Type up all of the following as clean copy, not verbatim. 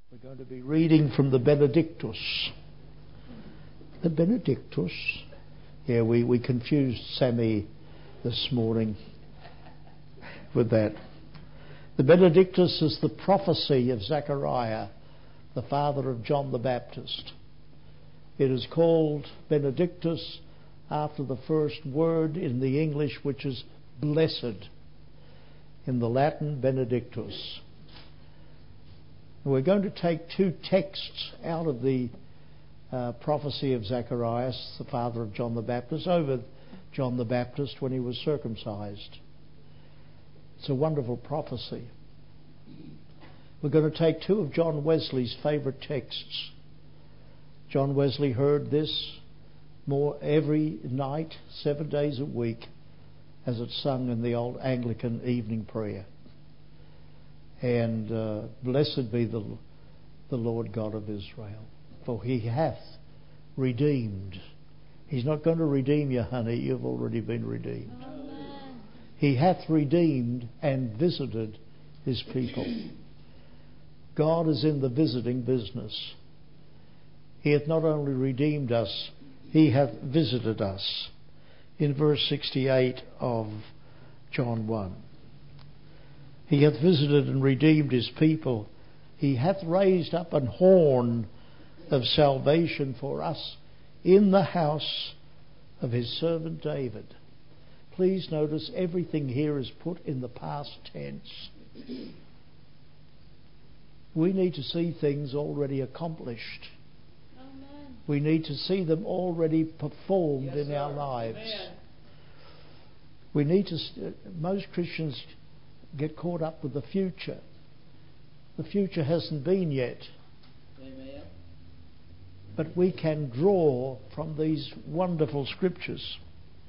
We're going to be reading from the Benedictus. The Benedictus? Yeah, we confused Sammy this morning with that. The Benedictus is the prophecy of Zechariah, the father of John the Baptist. It is called Benedictus after the first word in the English, which is blessed. In the Latin, Benedictus. We're going to take two texts out of the prophecy of Zacharias, the father of John the Baptist, over John the Baptist when he was circumcised. It's a wonderful prophecy. We're going to take two of John Wesley's favourite texts. John Wesley heard this more every night, 7 days a week, as it's sung in the old Anglican evening prayer. And blessed be the Lord God of Israel, for he hath redeemed. He's not going to redeem you, honey. You've already been redeemed. Amen. He hath redeemed and visited his people. God is in the visiting business. He hath not only redeemed us, he hath visited us. In verse 68 of John 1. He hath visited and redeemed his people. He hath raised up an horn of salvation for us in the house of his servant David. Please notice everything here is put in the past tense. We need to see things already accomplished. Amen. We need to see them already performed in our lives. Amen. We need to. Most Christians get caught up with the future. The future hasn't been yet. Amen. But we can draw from these wonderful scriptures.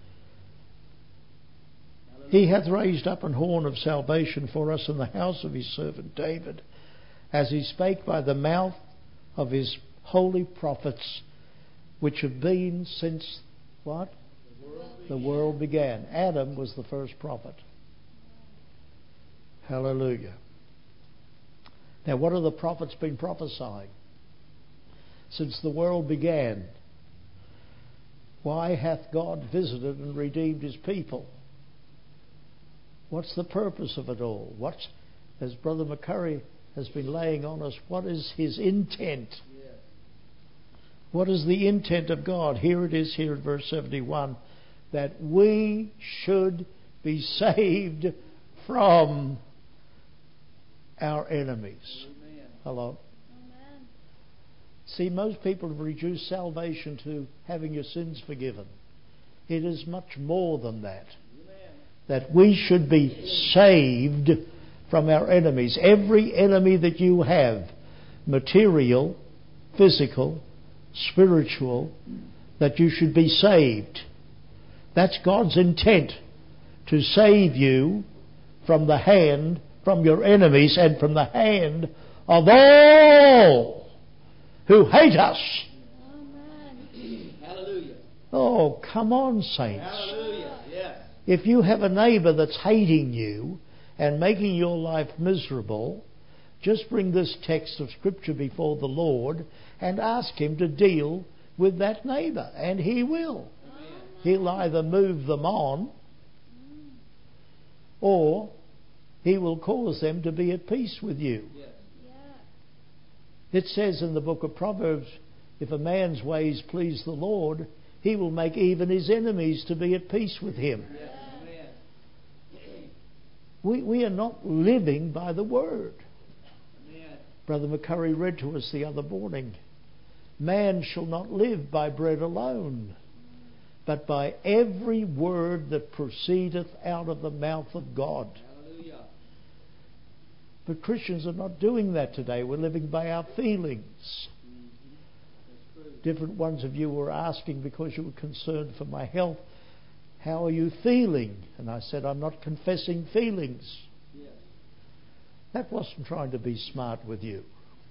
Hallelujah. He hath raised up an horn of salvation for us in the house of his servant David, as he spake by the mouth of his holy prophets, which have been since what? The world began. Adam was the first prophet. Hallelujah. Now, what have the prophets been prophesying? Since the world began, why hath God visited and redeemed his people? What's the purpose of it all? What's, as Brother McCurry has been laying on us, what is his intent? Yeah. What is the intent of God? Here it is, here in verse 71, that we should be saved from our enemies. Amen. Hello? Amen. See, most people have reduced salvation to having your sins forgiven. It is much more than that. Amen. That we should be saved from our enemies. Every enemy that you have, material, physical, spiritual, that you should be saved. That's God's intent, to save you from the hand, from your enemies, and from the hand of all who hate us. Amen. Hallelujah. Oh, come on, saints. Hallelujah. Yes. If you have a neighbour that's hating you and making your life miserable, just bring this text of Scripture before the Lord and ask him to deal with that neighbour, and he will. Amen. He'll either move them on, or he will cause them to be at peace with you. Yes. Yeah. It says in the book of Proverbs, if a man's ways please the Lord, he will make even his enemies to be at peace with him. Yes. We are not living by the word. Amen. Brother McCurry read to us the other morning, man shall not live by bread alone, but by every word that proceedeth out of the mouth of God. Hallelujah. But Christians are not doing that today. We're living by our feelings. Mm-hmm. Different ones of you were asking, because you were concerned for my health, how are you feeling? And I said, I'm not confessing feelings. Yes. That wasn't trying to be smart with you.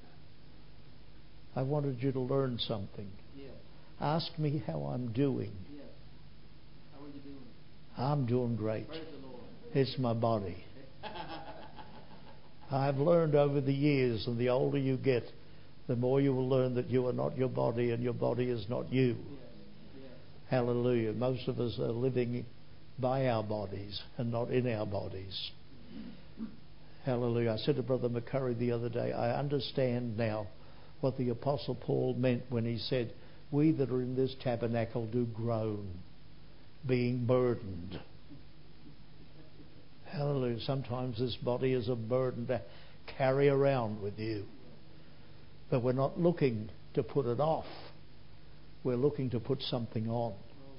I wanted you to learn something. Yes. Ask me how I'm doing. Yes. How are you doing? I'm doing great. Praise the Lord. It's my body. I've learned over the years, and the older you get, the more you will learn that you are not your body and your body is not you. Hallelujah. Most of us are living by our bodies and not in our bodies. Hallelujah. I said to Brother McCurry the other day, I understand now what the Apostle Paul meant when he said, we that are in this tabernacle do groan, being burdened. Hallelujah. Sometimes this body is a burden to carry around with you. But we're not looking to put it off. We're looking to put something on.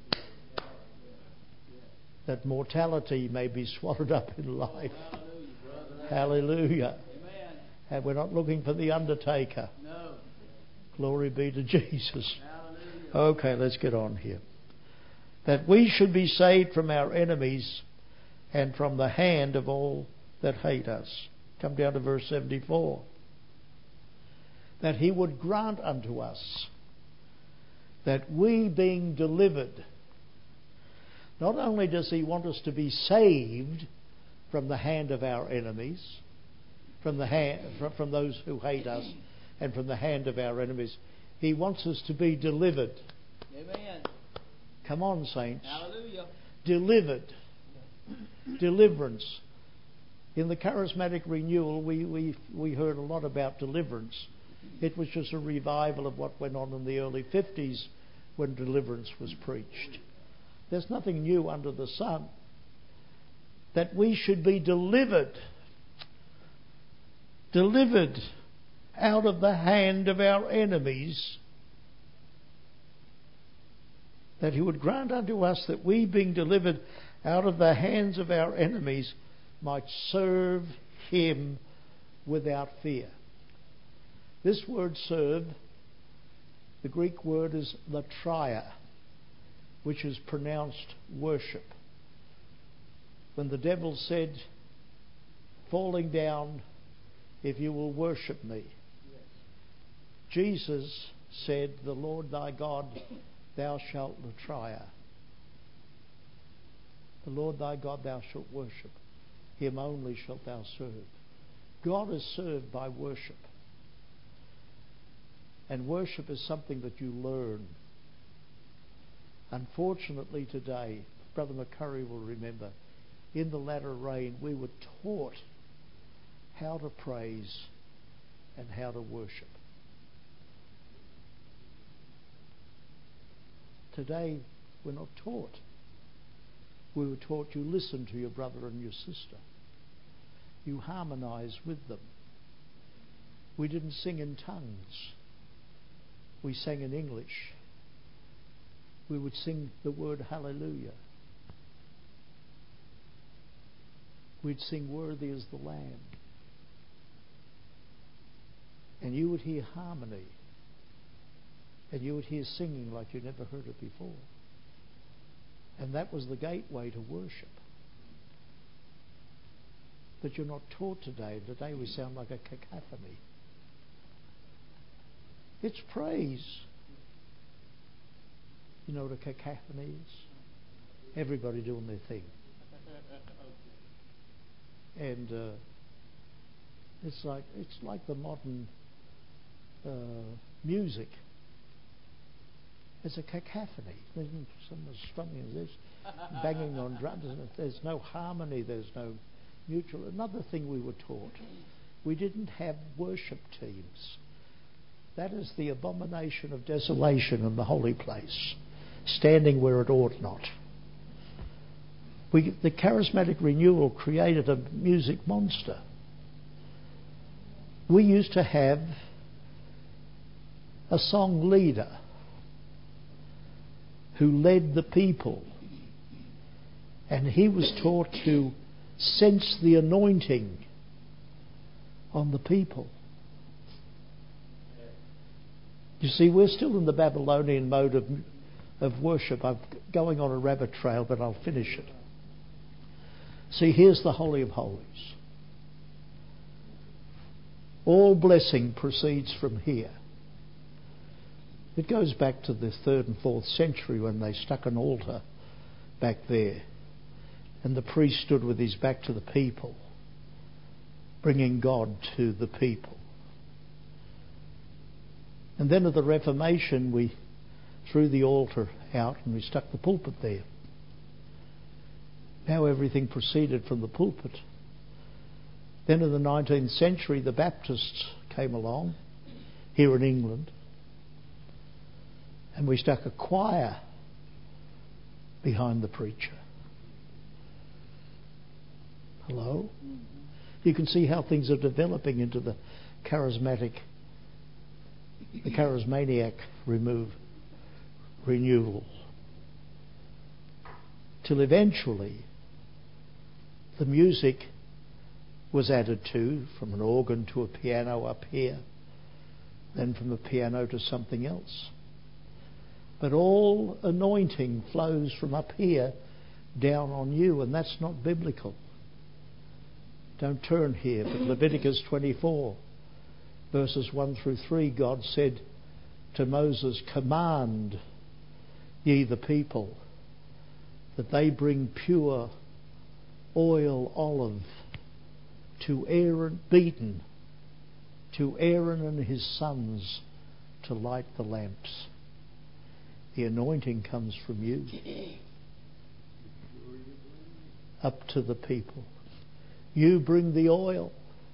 That mortality may be swallowed up in life. Hallelujah. And we're not looking for the undertaker. No. Glory be to Jesus. Hallelujah. Okay, let's get on here. That we should be saved from our enemies and from the hand of all that hate us. Come down to verse 74. That he would grant unto us that we being delivered. Not only does he want us to be saved from the hand of our enemies, from those who hate us, and from the hand of our enemies, he wants us to be delivered. Amen. Come on, saints. Hallelujah. Delivered. Deliverance. In the charismatic renewal, we heard a lot about deliverance. It was just a revival of what went on in the early 50s when deliverance was preached. There's nothing new under the sun. That we should be delivered out of the hand of our enemies. That he would grant unto us that we, being delivered out of the hands of our enemies, might serve him without fear. This word serve, the Greek word is latria, which is pronounced worship. When the devil said, falling down, if you will worship me. Yes. Jesus said, the Lord thy God, thou shalt latria. The Lord thy God thou shalt worship. Him only shalt thou serve. God is served by worship. And worship is something that you learn. Unfortunately today, Brother McCurry will remember, in the latter rain we were taught how to praise and how to worship. Today we're not taught. We were taught you listen to your brother and your sister. You harmonize with them. We didn't sing in tongues. We sang in English. We would sing the word hallelujah. We'd sing worthy is the Lamb. And you would hear harmony. And you would hear singing like you never heard it before. And that was the gateway to worship. But you're not taught today. Today we sound like a cacophony. It's praise. You know what a cacophony is? Everybody doing their thing. And it's like the modern music. It's a cacophony. Someone's strumming as this, banging on drums. There's no harmony. There's no mutual. Another thing we were taught, we didn't have worship teams. That is the abomination of desolation in the holy place, standing where it ought not. The charismatic renewal created a music monster. We used to have a song leader who led the people, and he was taught to sense the anointing on the people. You see, we're still in the Babylonian mode of worship. I'm going on a rabbit trail, but I'll finish it. See, here's the Holy of Holies. All blessing proceeds from here. It goes back to the 3rd and 4th century when they stuck an altar back there. And the priest stood with his back to the people. bringing God to the people. And then at the Reformation, we threw the altar out and we stuck the pulpit there. Now everything proceeded from the pulpit. Then in the 19th century, the Baptists came along here in England, and we stuck a choir behind the preacher. Hello? You can see how things are developing into the charismatic, the charismaniac renewal. Till eventually the music was added to, from an organ to a piano up here, then from a piano to something else. But all anointing flows from up here down on you, and that's not biblical. Don't turn here, but Leviticus 24, verses 1 through 3, God said to Moses, "Command ye the people that they bring pure oil olive to Aaron, beaten, to Aaron and his sons to light the lamps." The anointing comes from you up to the people. You bring the oil.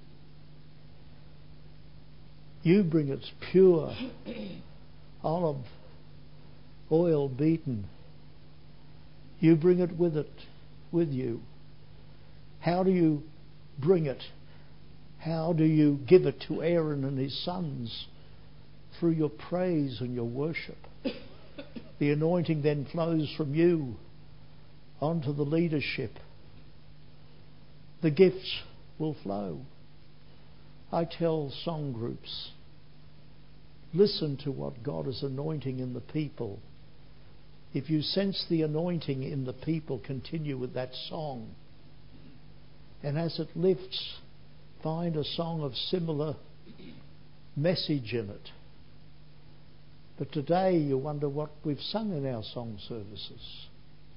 You bring its pure olive oil beaten. You bring it with you. How do you bring it? How do you give it to Aaron and his sons? Through your praise and your worship. The anointing then flows from you onto the leadership. The gifts will flow. I tell song groups, listen to what God is anointing in the people. If you sense the anointing in the people, continue with that song. And as it lifts, find a song of similar message in it. But today you wonder what we've sung in our song services.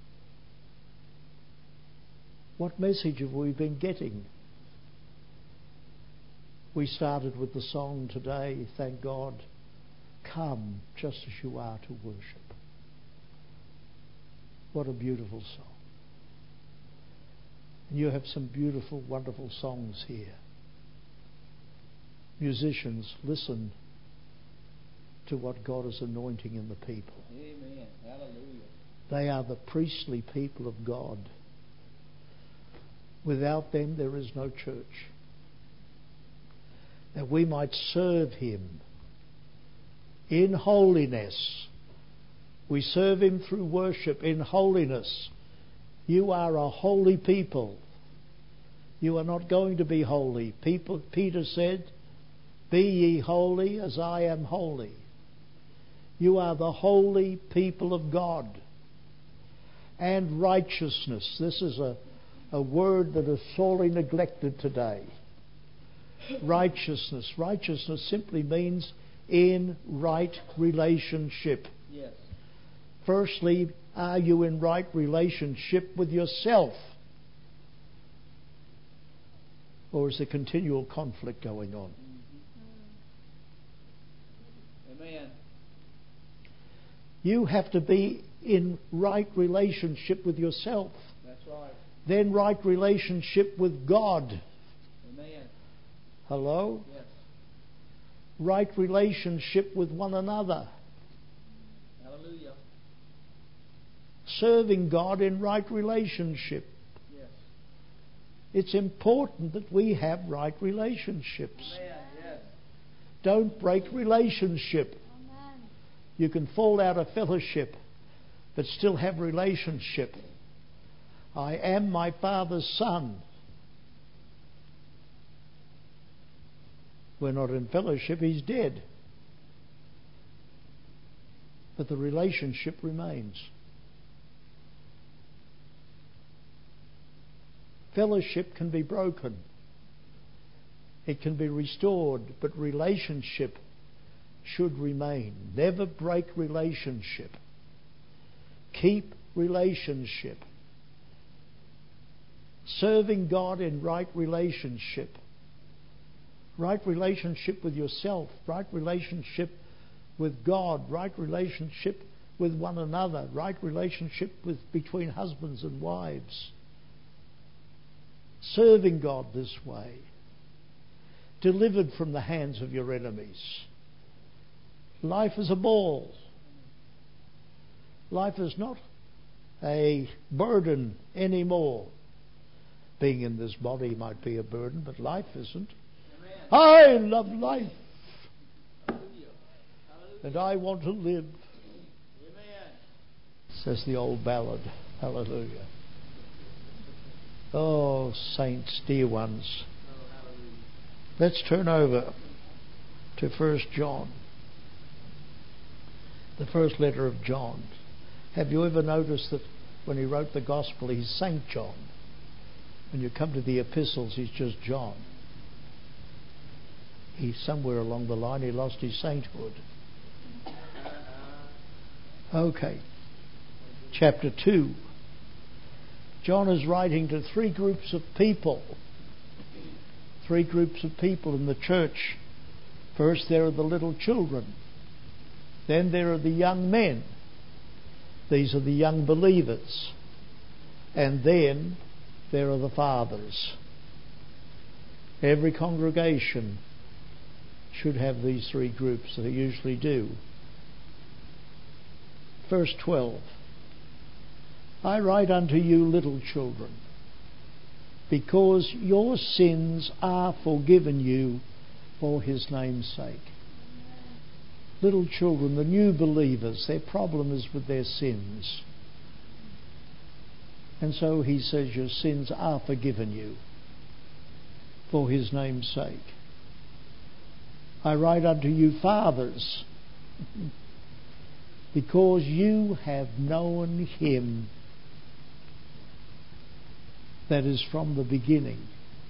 What message have we been getting? We started with the song today, thank God, come just as you are to worship. What a beautiful song. And you have some beautiful, wonderful songs here. Musicians, listen to what God is anointing in the people. Amen. Hallelujah. They are the priestly people of God. Without them, there is no church. That we might serve Him in holiness. We serve Him through worship in holiness. You are a holy people. You are not going to be holy. Peter said, "Be ye holy as I am holy." You are the holy people of God. And righteousness. This is a word that is sorely neglected today. Righteousness. Righteousness simply means in right relationship. Yes. Firstly, are you in right relationship with yourself? Or is there continual conflict going on? Amen. You have to be in right relationship with yourself. That's right. Then right relationship with God. Amen. Hello? Yes. Right relationship with one another. Hallelujah. Serving God in right relationship. Yes. It's important that we have right relationships. Amen. Yes. Don't break relationship. Amen. You can fall out of fellowship, but still have relationship. I am my Father's son. We're not in fellowship, He's dead. But the relationship remains. Fellowship can be broken. It can be restored, but relationship should remain. Never break relationship. Keep relationship. Serving God in right relationship right relationship with yourself, right relationship with God, right relationship with one another, right relationship between husbands and wives. Serving God this way. Delivered from the hands of your enemies. Life is a ball. Life is not a burden anymore. Being in this body might be a burden, but life isn't. Amen. I love life. Hallelujah. And I want to live. Amen. Says the old ballad. Hallelujah. Oh, saints, dear ones. Let's turn over to 1 John. The first letter of John. Have you ever noticed that when he wrote the Gospel, he's Saint John? When you come to the epistles, he's just John. Somewhere along the line, he lost his sainthood. Okay. Chapter 2. John is writing to three groups of people. Three groups of people in the church. First, there are the little children. Then there are the young men. These are the young believers. And then there are the fathers. Every congregation should have these three groups. They usually do. Verse 12. I write unto you, little children, because your sins are forgiven you for his name's sake. Little children, the new believers, their problem is with their sins. And so he says your sins are forgiven you for his name's sake. I write unto you, fathers, because you have known him that is from the beginning.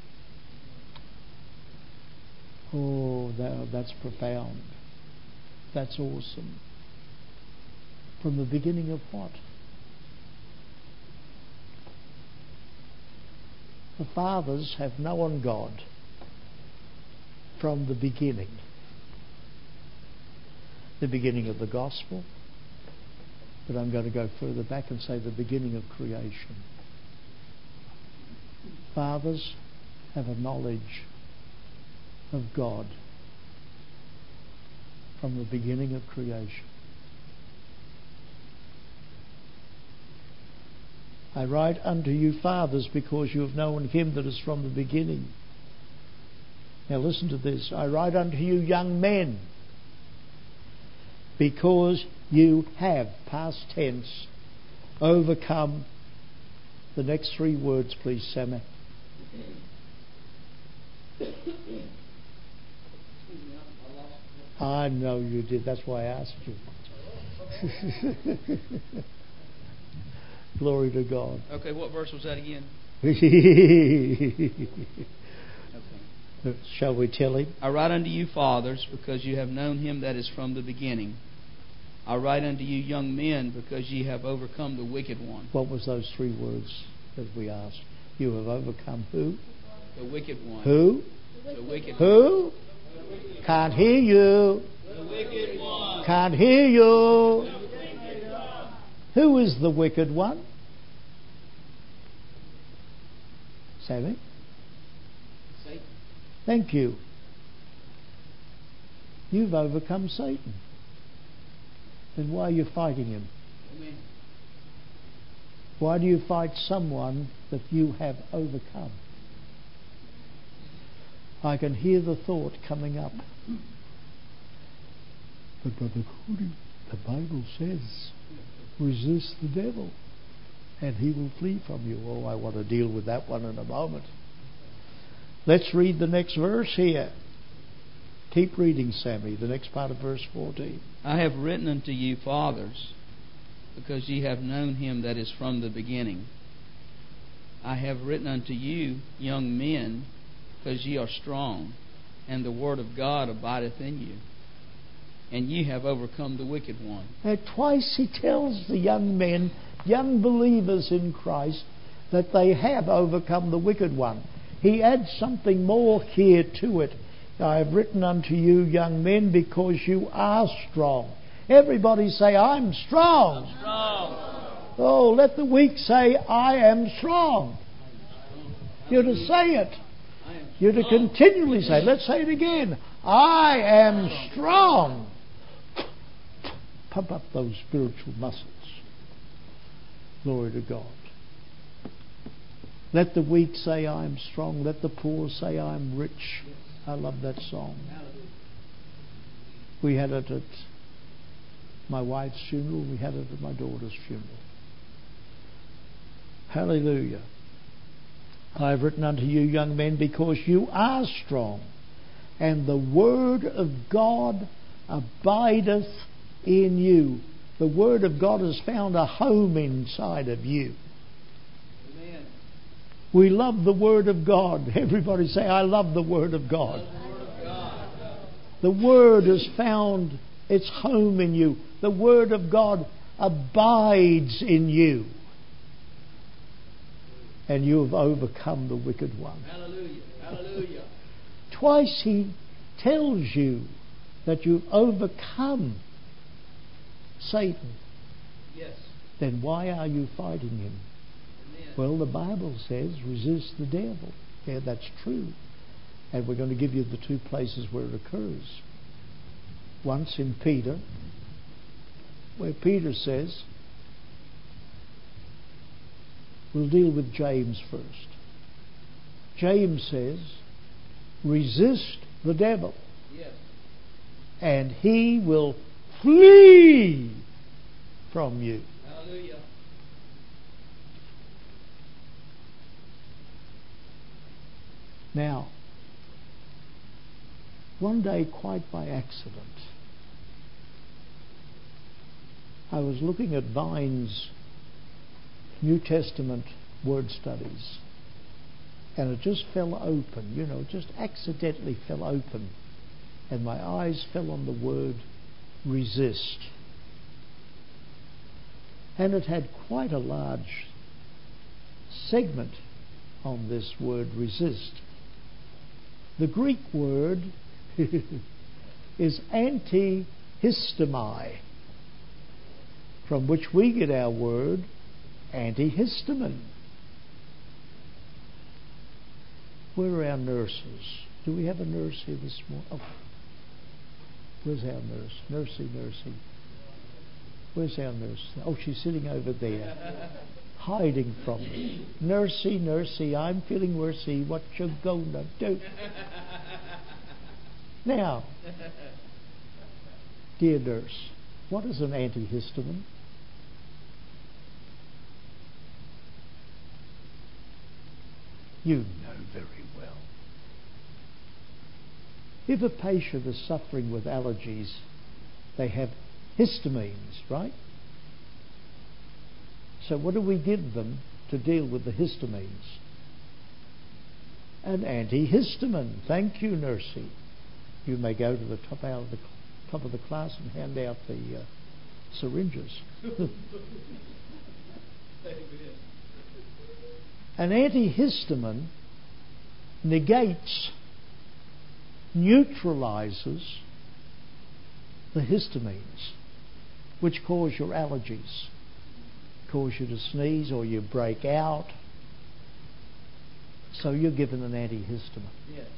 Oh, that's profound. That's awesome. From the beginning of what? The fathers have known God from the beginning. The beginning of the gospel. But I'm going to go further back and say the beginning of creation. Fathers have a knowledge of God from the beginning of creation. I write unto you, fathers, because you have known him that is from the beginning. Now listen to this. I write unto you, young men, because you have, past tense, overcome. The next three words, please, Sammy. I know you did. That's why I asked you. Glory to God. Okay, what verse was that again? Okay. Shall we tell him? I write unto you, fathers, because you have known him that is from the beginning. I write unto you, young men, because ye have overcome the wicked one. What was those three words that we asked? You have overcome who? The wicked one. Who? The wicked one. Who? Can't hear you. The wicked one. Can't hear you. Who is the wicked one? Sammy? Satan. Thank you. You've overcome Satan. Then why are you fighting him? Amen. Why do you fight someone that you have overcome? I can hear the thought coming up. But Brother Cody, the Bible says, resist the devil and he will flee from you. Oh, I want to deal with that one in a moment. Let's read the next verse here. Keep reading, Sammy, the next part of verse 14. I have written unto you, fathers, because ye have known him that is from the beginning. I have written unto you, young men, because ye are strong, and the word of God abideth in you, and ye have overcome the wicked one. Now, twice he tells the young men, young believers in Christ, that they have overcome the wicked one. He adds something more here to it. I have written unto you, young men, because you are strong. Everybody say, I'm strong. I'm strong. Oh, let the weak say, I am strong. You're to say it. You're to continually say it. Let's say it again. I am strong. Pump up those spiritual muscles. Glory to God. Let the weak say, I am strong. Let the poor say, I am rich. I love that song. We had it at my wife's funeral. We had it at my daughter's funeral. Hallelujah. I have written unto you, young men, because you are strong, and the word of God abideth in you. The word of God has found a home inside of you. Amen. We love the word of God. Everybody say, I love the word of God. The word has found its home in you. The word of God abides in you. And you have overcome the wicked one. Hallelujah. Hallelujah. Twice he tells you that you've overcome Satan. Yes. Then why are you fighting him? Amen. Well, the Bible says resist the devil. Yeah, that's true. And we're going to give you the two places where it occurs. Once in Peter, where Peter says, we'll deal with James first. James says, resist the devil. Yes. And he will flee from you. Hallelujah. Now, one day, quite by accident, I was looking at Vine's New Testament word studies, and it just fell open, just accidentally fell open, and my eyes fell on the word resist. And it had quite a large segment on this word resist. The Greek word is antihistamai, from which we get our word antihistamine. Where are our nurses? Do we have a nurse here this morning? Oh, where's our nurse? Nursey. Where's our nurse? Oh, she's sitting over there, hiding from me. Nursey, I'm feeling worsey. What you gonna do? Now, dear nurse, what is an antihistamine? You know very well. If a patient is suffering with allergies, they have histamines, right? So what do we give them to deal with the histamines? An antihistamine. Thank you, nursey. You may go to the top of the class and hand out the syringes. An antihistamine negates, neutralizes the histamines, which cause your allergies, cause you to sneeze or you break out. So you're given an antihistamine. Yes.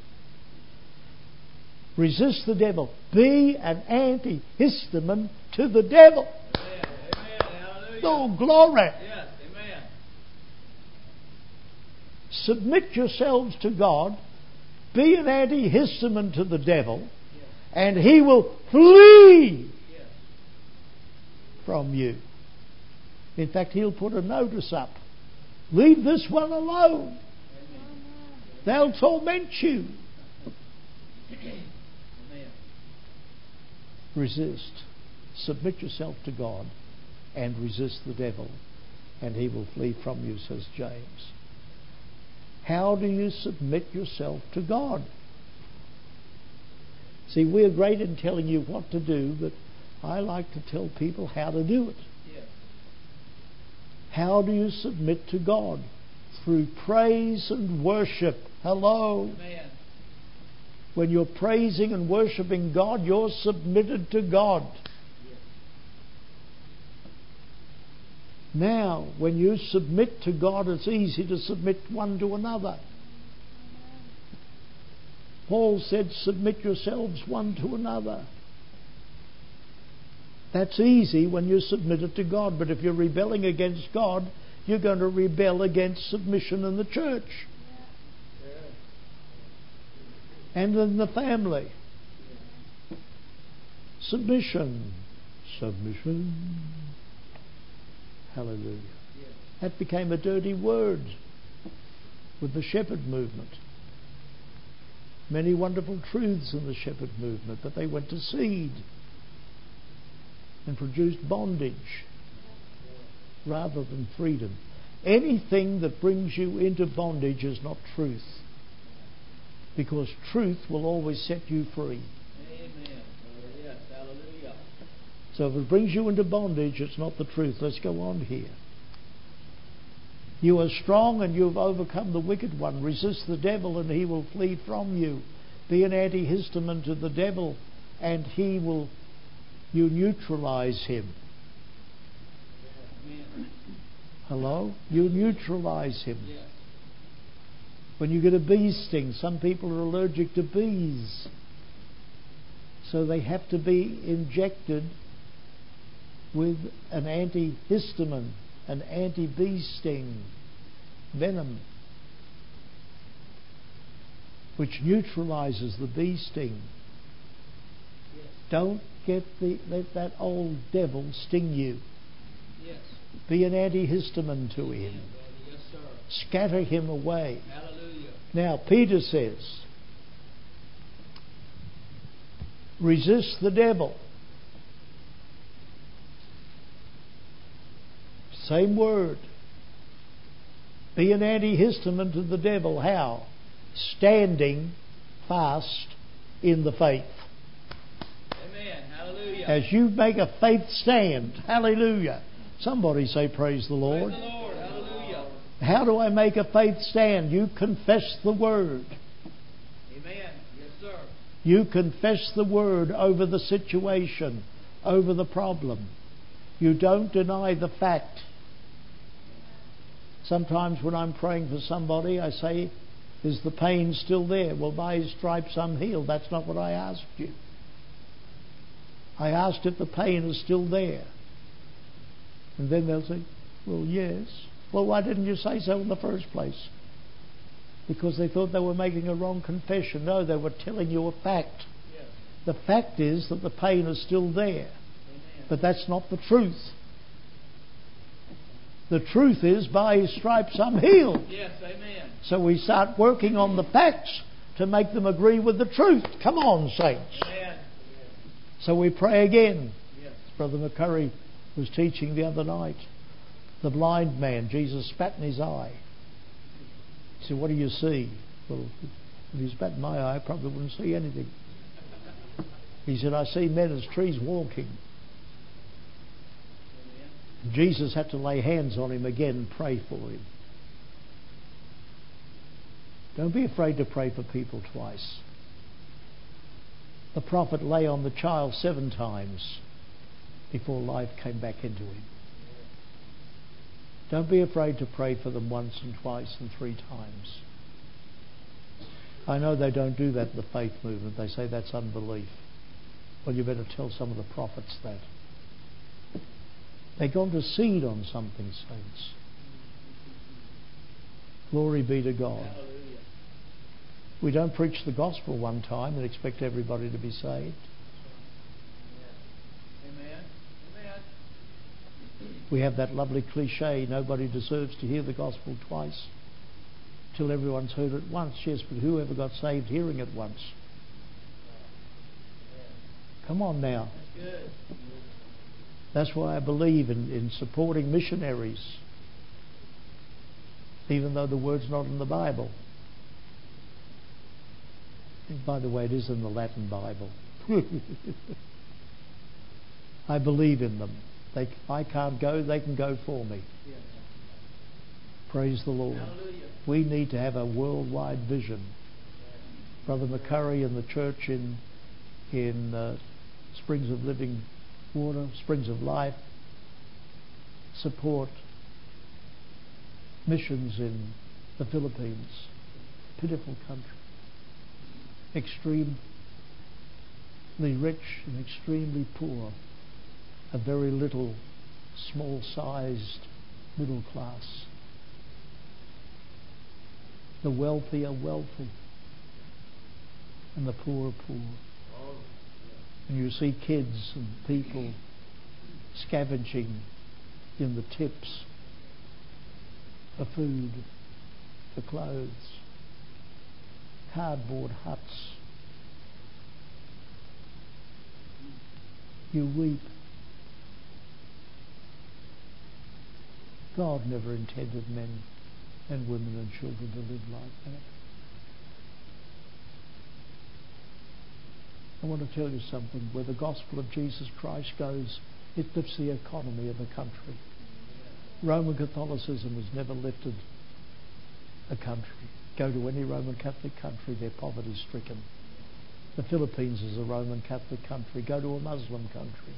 Resist the devil. Be an antihistamine to the devil. Amen. Hallelujah. Oh, glory. Yes. Amen. Submit yourselves to God. Be an antihistamine to the devil. Yes. And he will flee Yes. from you. In fact, he'll put a notice up. Leave this one alone. Amen. They'll torment you. Amen. Resist. Submit yourself to God and resist the devil, and he will flee from you, says James. How do you submit yourself to God? See, we're great in telling you what to do, but I like to tell people how to do it. Yes. How do you submit to God? Through praise and worship. Hello. Amen. When you're praising and worshiping God, you're submitted to God. Now, when you submit to God, it's easy to submit one to another. Paul said, submit yourselves one to another. That's easy when you're submitted to God. But if you're rebelling against God, you're going to rebel against submission in the church. And in the family. Submission. Submission. Hallelujah. That became a dirty word with the shepherd movement. Many wonderful truths in the shepherd movement, but they went to seed and produced bondage rather than freedom. Anything that brings you into bondage is not truth, because truth will always set you free. Amen. Yes, hallelujah. So if it brings you into bondage, it's not the truth. Let's go on here. You are strong and you have overcome the wicked one. Resist the devil and he will flee from you. Be an antihistamine to the devil and you neutralize him. Amen. Hello? You neutralize him. Yes. When you get a bee sting, some people are allergic to bees. So they have to be injected with an antihistamine, an anti-bee sting, venom, which neutralizes the bee sting. Yes. Don't let that old devil sting you. Yes. Be an antihistamine to him. Yes, sir. Scatter him away. Hallelujah. Now, Peter says, resist the devil. Same word. Be an antihistamine to the devil. How? Standing fast in the faith. Amen. Hallelujah. As you make a faith stand. Hallelujah. Somebody say praise the Lord. Praise the Lord. Hallelujah. How do I make a faith stand? You confess the word. Amen. Yes, sir. You confess the word over the situation, over the problem. You don't deny the fact. Sometimes when I'm praying for somebody, I say, is the pain still there? Well, by his stripes I'm healed. That's not what I asked you. I asked if the pain is still there. And then they'll say, well, yes. Well, why didn't you say so in the first place? Because they thought they were making a wrong confession. No, they were telling you a fact. Yes. The fact is that the pain is still there. Amen. But that's not the truth. The truth is, by his stripes I'm healed. Yes, amen. So we start working on the facts to make them agree with the truth. Come on, saints. Amen. So we pray again. Yes. Brother McCurry was teaching the other night. The blind man, Jesus spat in his eye. He said, what do you see? Well, if he spat in my eye, I probably wouldn't see anything. He said, I see men as trees walking. And Jesus had to lay hands on him again and pray for him. Don't be afraid to pray for people twice. The prophet lay on the child 7 times before life came back into him. Don't be afraid to pray for them once and twice and 3 times. I know they don't do that in the faith movement. They say that's unbelief. Well, you better tell some of the prophets that. They've gone to seed on something, saints. Glory be to God. Hallelujah. We don't preach the gospel one time and expect everybody to be saved. Amen. Amen. We have that lovely cliche, nobody deserves to hear the gospel twice till everyone's heard it once. Yes, but whoever got saved hearing it once? Come on now. That's good. That's why I believe in supporting missionaries, even though the word's not in the Bible. And by the way, it is in the Latin Bible. I believe in them. I can't go, they can go for me. Yes. Praise the Lord. Hallelujah. We need to have a worldwide vision Brother McCurry and the church in Springs of Living Water, Springs of Life, support missions in the Philippines. Pitiful country. Extremely rich and extremely poor. A very little, small-sized middle class. The wealthy are wealthy and the poor are poor. And you see kids and people scavenging in the tips for food, for clothes, cardboard huts. You weep. God never intended men and women and children to live like that. I want to tell you something. Where the gospel of Jesus Christ goes, it lifts the economy of a country. Roman Catholicism has never lifted a country. Go to any Roman Catholic country, they're poverty-stricken. The Philippines is a Roman Catholic country. Go to a Muslim country.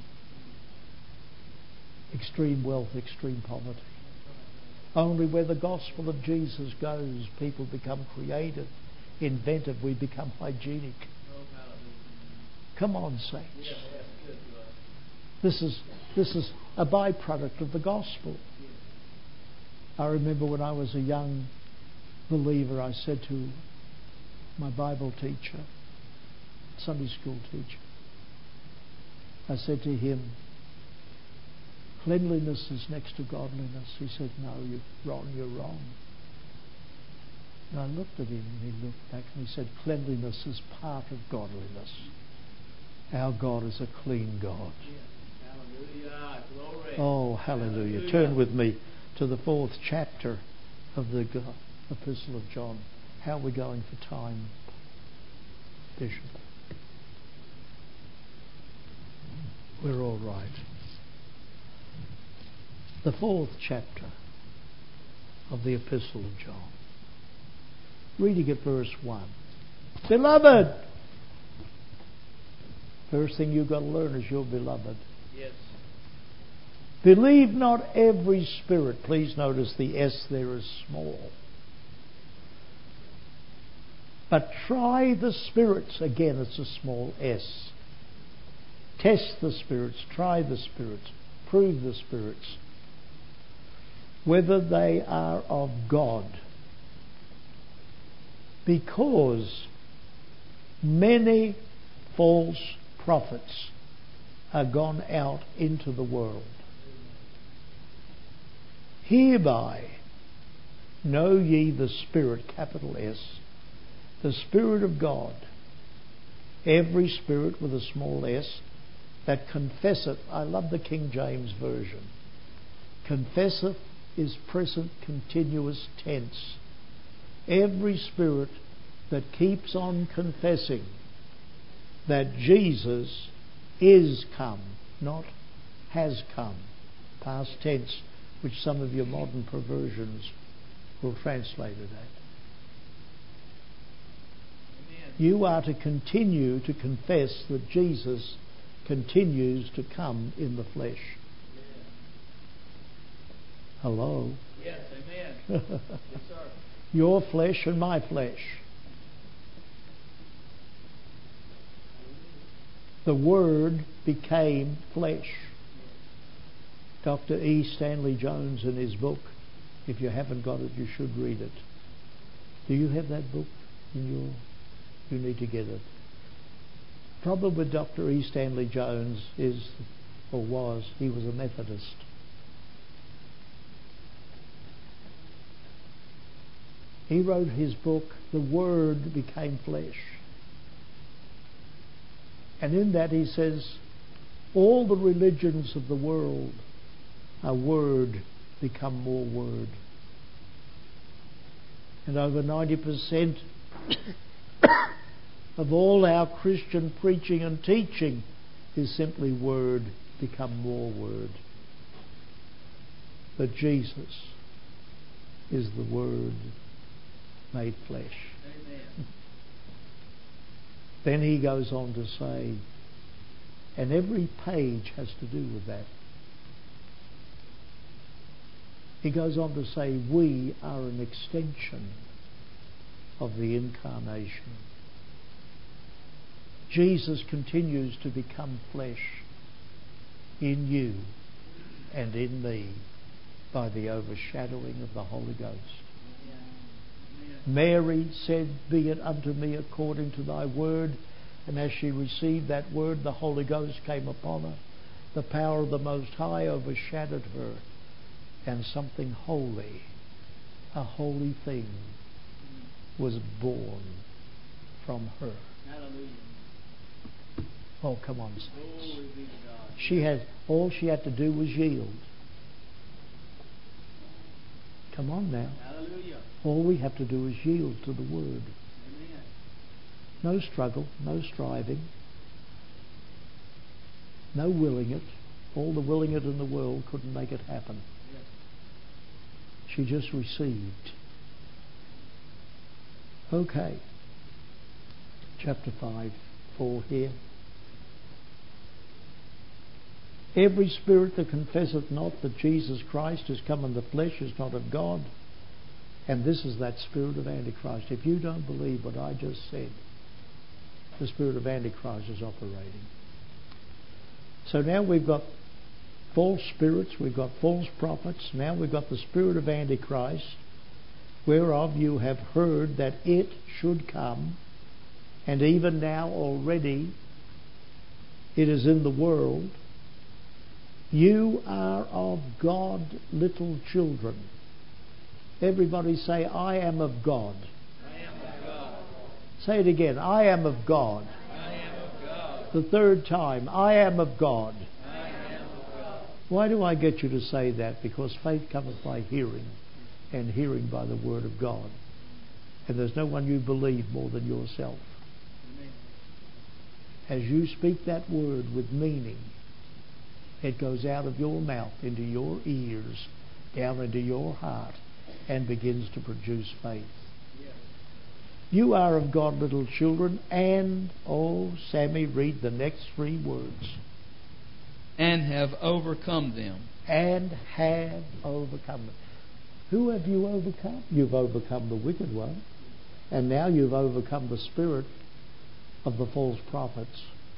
Extreme wealth, extreme poverty. Only where the gospel of Jesus goes, people become creative, inventive, we become hygienic. Come on, saints. This is a byproduct of the gospel. I remember when I was a young believer, I said to my Bible teacher, Sunday school teacher, I said to him, cleanliness is next to godliness. He said, no, you're wrong. And I looked at him and he looked back and he said, cleanliness is part of godliness. Our God is a clean God. Hallelujah. Glory. Oh, hallelujah. Hallelujah. Turn with me to the 4th chapter of the Epistle of John. How are we going for time, Bishop? We're all right. The 4th chapter of the Epistle of John. Reading at verse 1. Beloved! First thing you've got to learn is you're beloved. Yes. Believe not every spirit. Please notice the S there is small. But try the spirits. Again, it's a small s. Test the spirits. Try the spirits. Prove the spirits. Whether they are of God. Because many false prophets are gone out into the world. Hereby know ye the Spirit, capital S, the Spirit of God. Every spirit with a small s that confesseth, I love the King James Version, confesseth is present continuous tense. Every spirit that keeps on confessing that Jesus is come, not has come, past tense, which some of your modern perversions will translate it at. Amen. You are to continue to confess that Jesus continues to come in the flesh. Amen. Hello? Yes, amen. Yes, sir. Your flesh and my flesh. The Word became flesh. Dr. E. Stanley Jones in his book, if you haven't got it, you should read it. Do you have that book in you need to get it. Problem with Dr. E. Stanley Jones is, or was, he was a Methodist. He wrote his book, The Word Became Flesh. And in that he says, all the religions of the world are word become more word. And over 90% of all our Christian preaching and teaching is simply word become more word. But Jesus is the Word made flesh. Amen. Then he goes on to say, and every page has to do with that. He goes on to say, we are an extension of the incarnation. Jesus continues to become flesh in you and in me by the overshadowing of the Holy Ghost. Mary said, be it unto me according to thy word. And as she received that word, the Holy Ghost came upon her. The power of the Most High overshadowed her. And something holy, a holy thing, was born from her. Hallelujah. Oh, come on, saints. All she had to do was yield. Come on now. Hallelujah. All we have to do is yield to the Word. Amen. No struggle, no striving, no willing it. All the willing it in the world couldn't make it happen. Yes. She just received. Okay. Chapter 5:4 here. Every spirit that confesseth not that Jesus Christ is come in the flesh is not of God. And this is that spirit of Antichrist. If you don't believe what I just said, the spirit of Antichrist is operating. So now we've got false spirits, we've got false prophets, now we've got the spirit of Antichrist, whereof you have heard that it should come, and even now already it is in the world. You are of God, little children. Everybody say, I am of God. I am of God. Say it again. I am of God. I am of God. The third time. I am of God. I am of God. Why do I get you to say that? Because faith cometh by hearing, and hearing by the word of God. And there's no one you believe more than yourself. Amen. As you speak that word with meaning, it goes out of your mouth into your ears, down into your heart, and begins to produce faith. Yes. You are of God, little children, and, oh, Sammy, read the next 3 words. And have overcome them. And have overcome them. Who have you overcome? You've overcome the wicked one. And now you've overcome the spirit of the false prophets.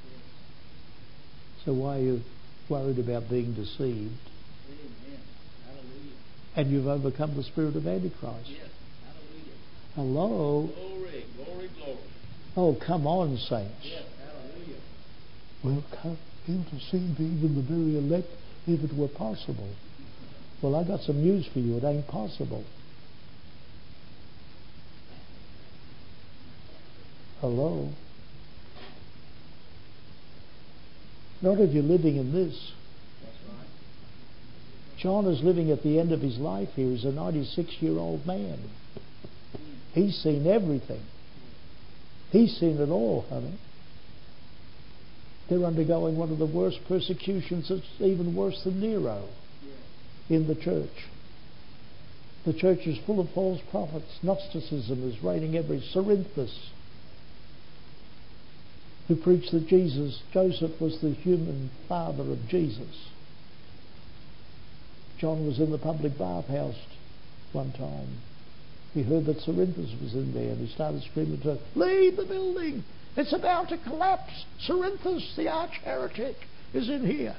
So why are you worried about being deceived? Amen. Hallelujah. And you've overcome the spirit of Antichrist. Yes. Hallelujah. Hello? Glory, glory, glory. Oh, come on, saints. Yes. Hallelujah. Well, he'll deceive even the very elect if it were possible. Well, I got some news for you. It ain't possible. Hello? Not if you're living in this. That's right. John is living at the end of his life here. He's a 96-year-old man. He's seen everything. He's seen it all, honey. They're undergoing one of the worst persecutions. It's even worse than Nero in the church. The church is full of false prophets. Gnosticism is reigning every. Cerinthus, who preached that Joseph was the human father of Jesus. John was in the public bathhouse one time. He heard that Cerinthus was in there, and he started screaming to her, leave the building! It's about to collapse! Cerinthus, the arch-heretic, is in here.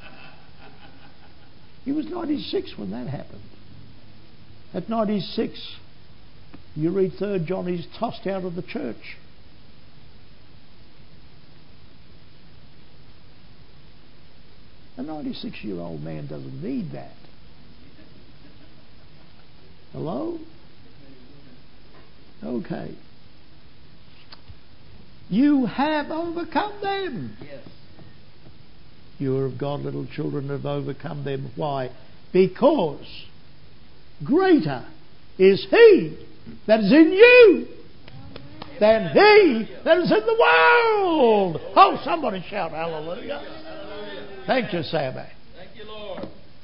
He was 96 when that happened. At 96, you read 3 John, he's tossed out of the church. A 96-year-old man doesn't need that. Hello? Okay. You have overcome them. Yes. You are of God, little children, have overcome them. Why? Because greater is He that is in you than he that is in the world. Oh, somebody shout hallelujah. Thank you, Sammy. Thank you, Lord.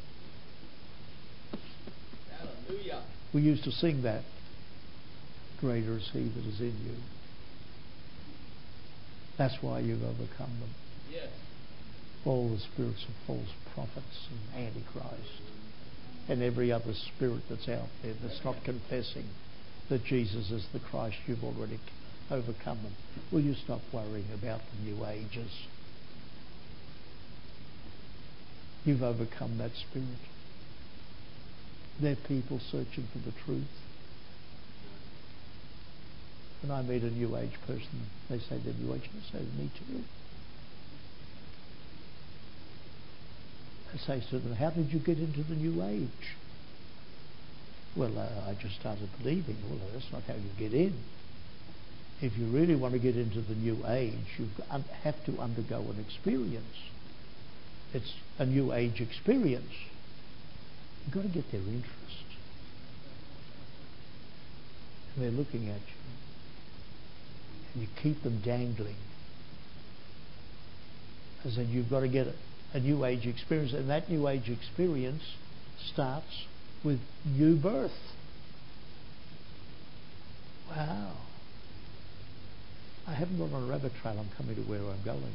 Hallelujah. We used to sing that. Greater is He that is in you. That's why you've overcome them. Yes. All the spirits of false prophets and Antichrist and every other spirit that's out there that's not confessing that Jesus is the Christ, you've already overcome them. Will you stop worrying about the New Ages? You've overcome that spirit. They're people searching for the truth. When I meet a New Age person, they say they're New Age. I say, me too. I say to them, how did you get into the New Age? Well, I just started believing. Well, that's not how you get in. If you really want to get into the New Age, you have to undergo an experience. It's a New Age experience. You've got to get their interest. And they're looking at you. And you keep them dangling. As in, you've got to get a New Age experience. And that New Age experience starts with new birth. Wow. I haven't gone on a rabbit trail. I'm coming to where I'm going.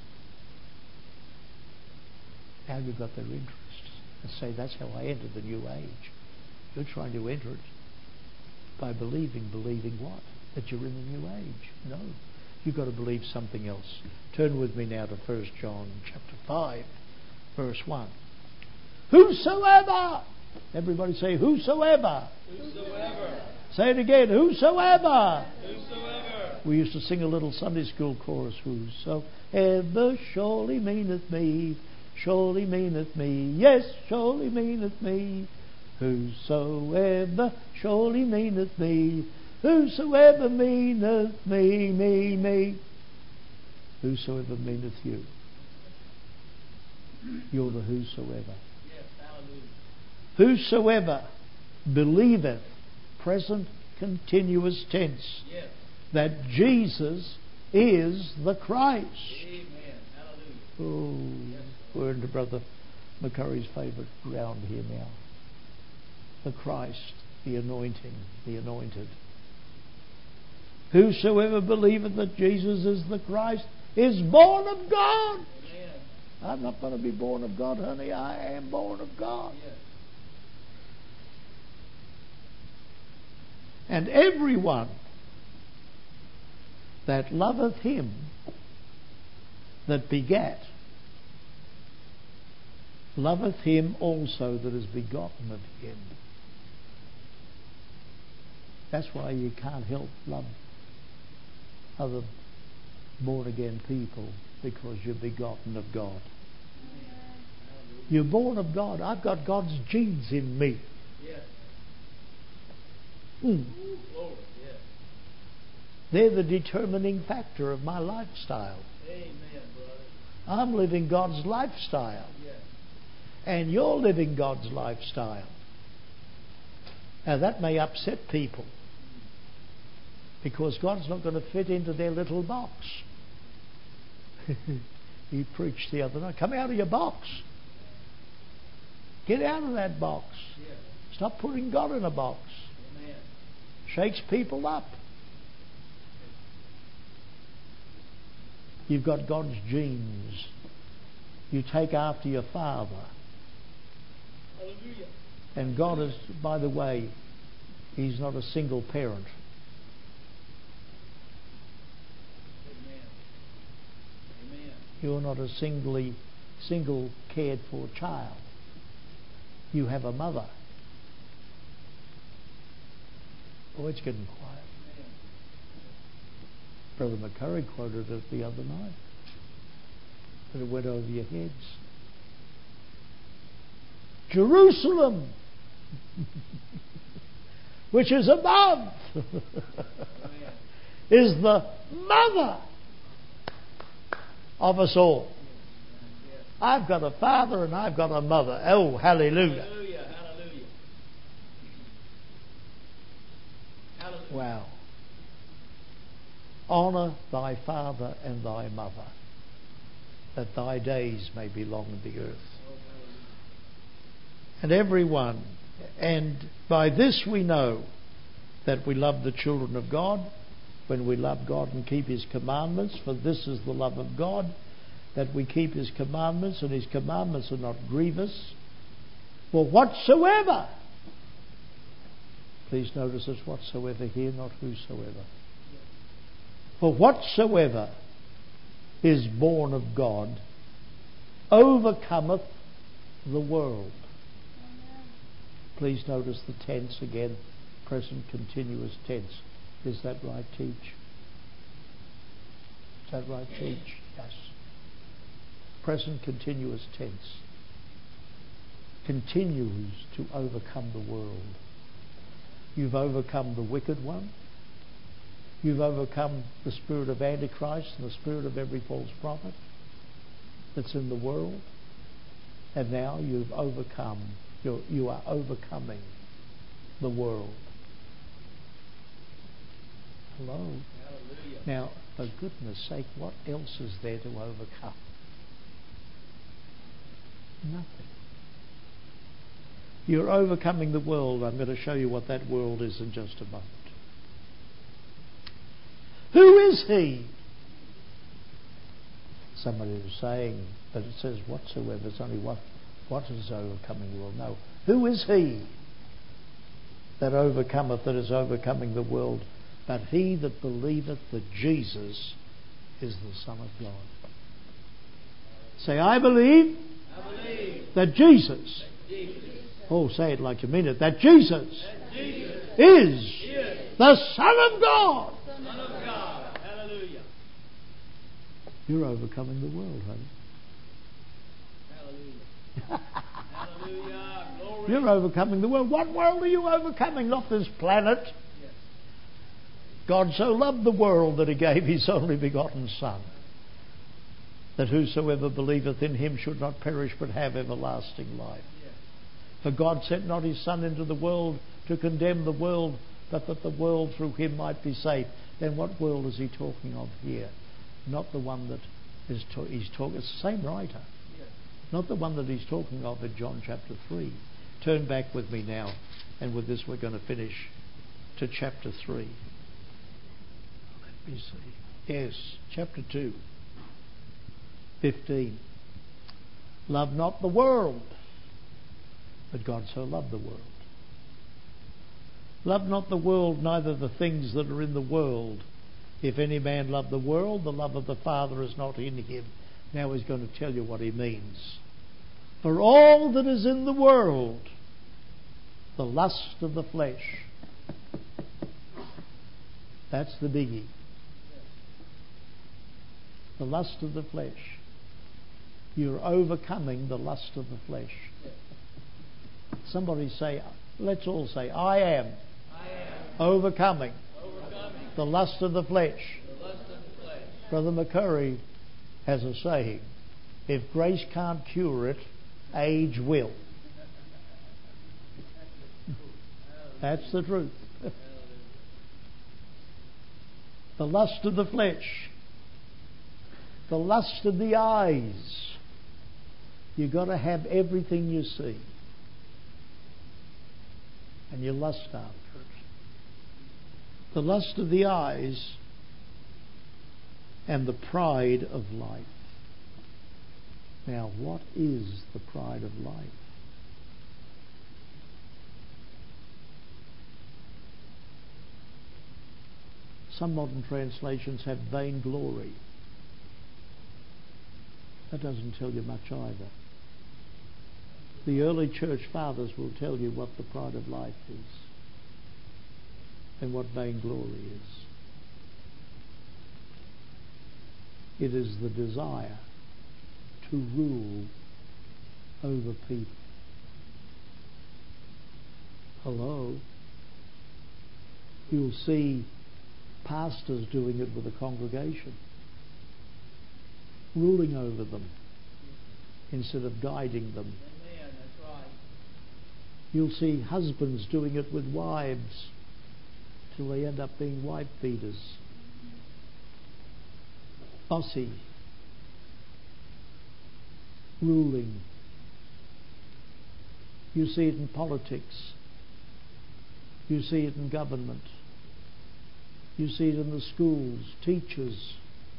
Now you've got their interest. And say, that's how I entered the New Age. You're trying to enter it by believing what? That you're in the New Age. No. You've got to believe something else. Turn with me now to 1 John chapter 5, verse 1. Whosoever! Everybody say, whosoever. Whosoever. Say it again, whosoever. Whosoever. We used to sing a little Sunday school chorus, whosoever surely meaneth me, surely meaneth me, yes, surely meaneth me. Whosoever surely meaneth me, whosoever meaneth me, me. Whosoever meaneth you. You're the whosoever. Yes, hallelujah. Whosoever believeth, present continuous tense, yes, that Jesus is the Christ. Amen. Hallelujah. Oh, we're into Brother McCurry's favourite ground here now. The Christ, the anointing, the anointed. Whosoever believeth that Jesus is the Christ is born of God. Amen. I'm not going to be born of God, honey. I am born of God. Yes. And everyone that loveth him that begat, loveth him also that is begotten of him. That's why you can't help love other born again people, because you're begotten of God. You're born of God. I've got God's genes in me. Yes. Mm. Glory. Yes. They're the determining factor of my lifestyle. Amen, brother. I'm living God's lifestyle. Yes. And you're living God's lifestyle. Now that may upset people, because God's not going to fit into their little box. He preached the other night, come out of your box. Get out of that box. Yes. Stop putting God in a box. Amen. Shakes people up. You've got God's genes. You take after your father. Hallelujah. And God is, by the way, He's not a single parent. Amen. Amen. You're not a single cared for child. You have a mother. Oh, it's getting quiet. Brother McCurry quoted it the other night. But it went over your heads. Jerusalem, which is above, is the mother of us all. I've got a father and I've got a mother. Oh, hallelujah. Hallelujah. Hallelujah. Hallelujah. Wow. Honour thy father and thy mother, that thy days may be long in the earth. And everyone, and by this we know that we love the children of God, when we love God and keep His commandments. For this is the love of God, that we keep His commandments, and His commandments are not grievous. For whatsoever, please notice it's whatsoever here, not whosoever. For whatsoever is born of God overcometh the world. Please notice the tense again, present continuous tense. Is that right, Teach? Is that right, Teach? Yes. Present continuous tense. Continues to overcome the world. You've overcome the wicked one. You've overcome the spirit of Antichrist and the spirit of every false prophet that's in the world. And now you've overcome, you are overcoming the world. Hello? Hallelujah. Now, for goodness sake, what else is there to overcome? Nothing. You're overcoming the world. I'm going to show you what that world is in just a moment. Who is He? Somebody was saying, but it says whatsoever. It's only what is overcoming the world. No. Who is He that overcometh, that is overcoming the world? But he that believeth that Jesus is the Son of God. Say, I believe that Jesus. Oh, say it like you mean it. That Jesus is the Son of God. Son of God. Hallelujah. You're overcoming the world, honey. Hallelujah. Hallelujah. Glory. You're overcoming the world. What world are you overcoming? Not this planet. Yes. God so loved the world that He gave His only begotten Son, that whosoever believeth in Him should not perish but have everlasting life. For God sent not His Son into the world to condemn the world, but that the world through Him might be saved. Then what world is He talking of here? Not the one that He's talking. It's the same writer. Not the one that He's talking of in John chapter 3. Turn back with me now, and with this we're going to finish to chapter 3. Let me see. Yes, chapter 2, 15. Love not the world, but God so loved the world. Love not the world, neither the things that are in the world. If any man love the world, the love of the Father is not in him. Now he's going to tell you what he means. For all that is in the world, the lust of the flesh. That's the biggie. The lust of the flesh. You're overcoming the lust of the flesh. Somebody say, let's all say, I am overcoming the lust of the flesh. Brother McCurry has a saying, if grace can't cure it, age will. That's the truth. The lust of the flesh. The lust of the eyes. You've got to have everything you see. And you lust after it. The lust of the eyes and the pride of life. Now, what is the pride of life? Some modern translations have vainglory. That doesn't tell you much either. The early church fathers will tell you what the pride of life is and what vainglory is. It is the desire to rule over people. Hello? You'll see pastors doing it with a congregation, ruling over them instead of guiding them. Amen. That's right. You'll see husbands doing it with wives till they end up being wife beaters. Bossy. Ruling. You see it in politics. You see it in government. You see it in the schools, teachers.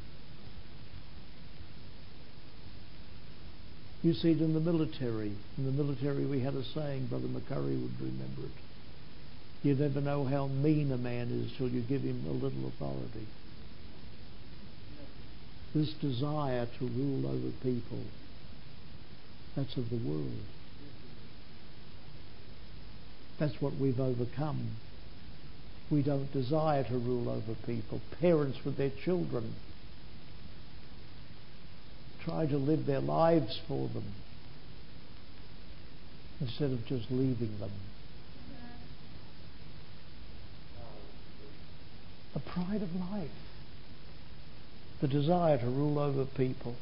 You see it in the military. In the military we had a saying, Brother McCurry would remember it. You never know how mean a man is till you give him a little authority. This desire to rule over people, that's of the world. That's what we've overcome. We don't desire to rule over people. Parents with their children try to live their lives for them instead of just leaving them. The pride of life. The desire to rule over people.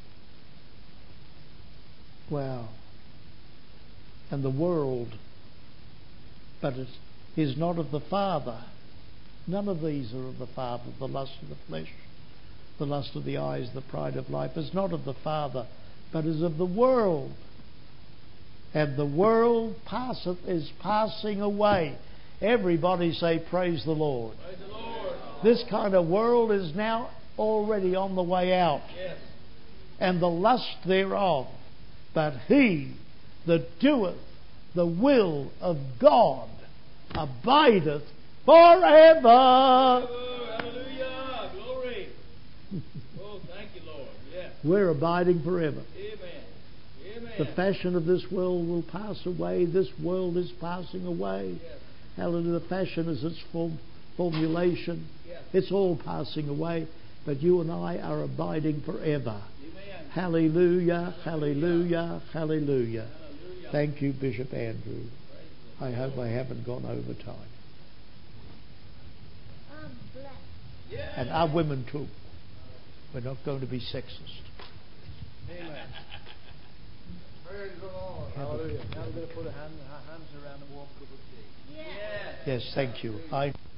Wow. And the world, but it is not of the Father. None of these are of the Father. The lust of the flesh, the lust of the eyes, the pride of life is not of the Father, but is of the world. And the world is passing away. Everybody say, praise the Lord. Praise the Lord. This kind of world is now already on the way out. Yes. And the lust thereof. But he that doeth the will of God abideth forever. Hallelujah. Glory. Oh, thank you, Lord. Yes. We're abiding forever. Amen. Amen. The fashion of this world will pass away. This world is passing away. Yes. Hallelujah. The fashion is its formulation. Yes. It's all passing away. But you and I are abiding forever. Amen. Hallelujah. Hallelujah. Hallelujah. Hallelujah. Thank you, Bishop Andrew. I hope I haven't gone over time. Yes. And our women too. We're not going to be sexist. Amen. Praise the Lord. Hallelujah. Now we're going to put our hands around and warm cup of tea. Yes, thank you.